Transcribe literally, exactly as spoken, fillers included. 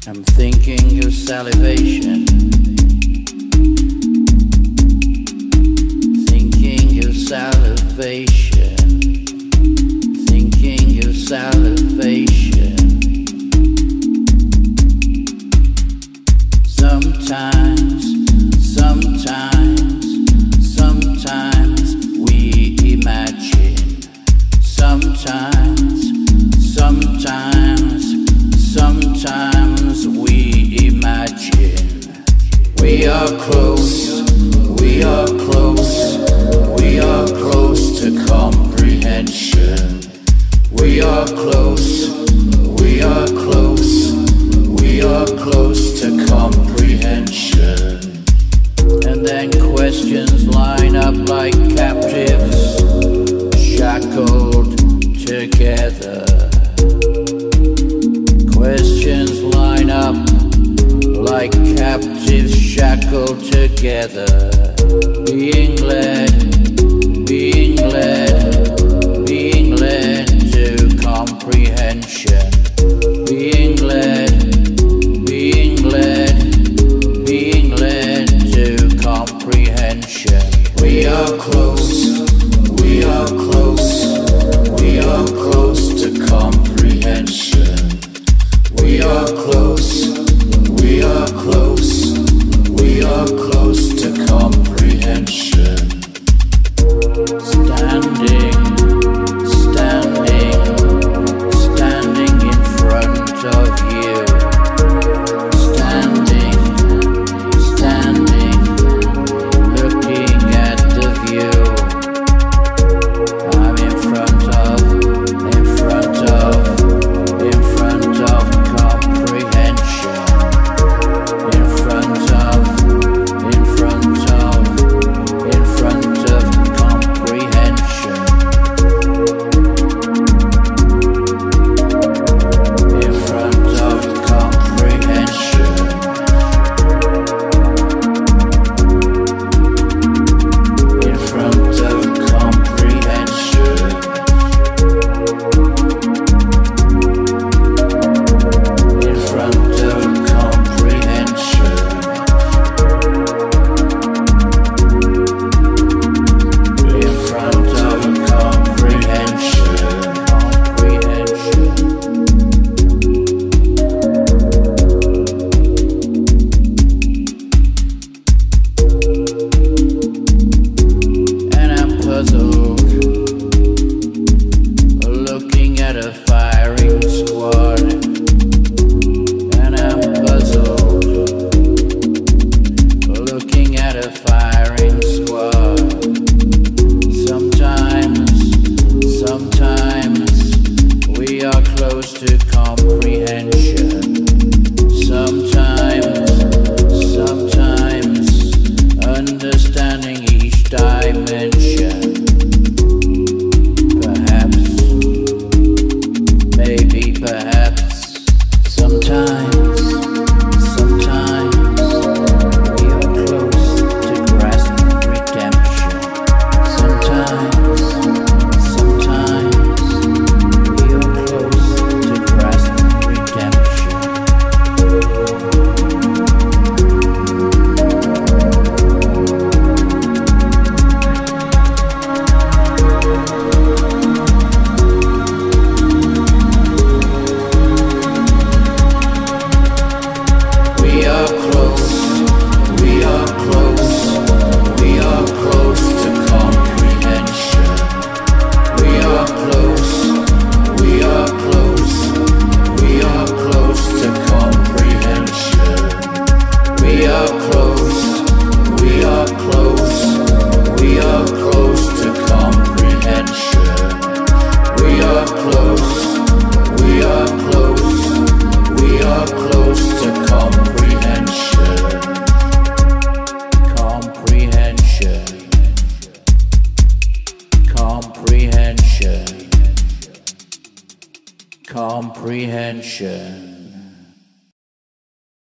I'm thinking of salivation, thinking of salivation, thinking of salivation. Sometimes, sometimes, sometimes we imagine. Sometimes, sometimes, sometimes we imagine. We are close, we are close, we are close to comprehension. We are close, we are close, we are close to comprehension. And then questions line up like captives, shackled together. Questions line up like captives shackled together. Being led, being led, being led to comprehension. Being led, being led, being led to comprehension. We are close, we are close, we are close to comprehension. We are close, we are close, we are close to comprehension. Standing, standing, standing in front of you. Standing, standing, looking at the view. I'm in front of, in front of, in front of comprehension. In front of, in front of, in front of comprehension. In front of comprehension. In front of comprehension. In front of comprehension. In front of comprehension. And I'm puzzled, looking at a firing squad. And I'm puzzled, looking at a firing squad. Sometimes, sometimes we are close to comprehension. Sometimes, sometimes understanding each dimension. Perhaps, maybe, perhaps, sometimes, sometimes we are close to grasping redemption. Sometimes, sometimes we are close to grasping redemption. We are close, we are close, we are close to comprehension. We are close, we are close, we are close to comprehension. We are close, we are close, we are close to comprehension. We are close, we are close, we are close to comprehension. Comprehension. Comprehension. Comprehension.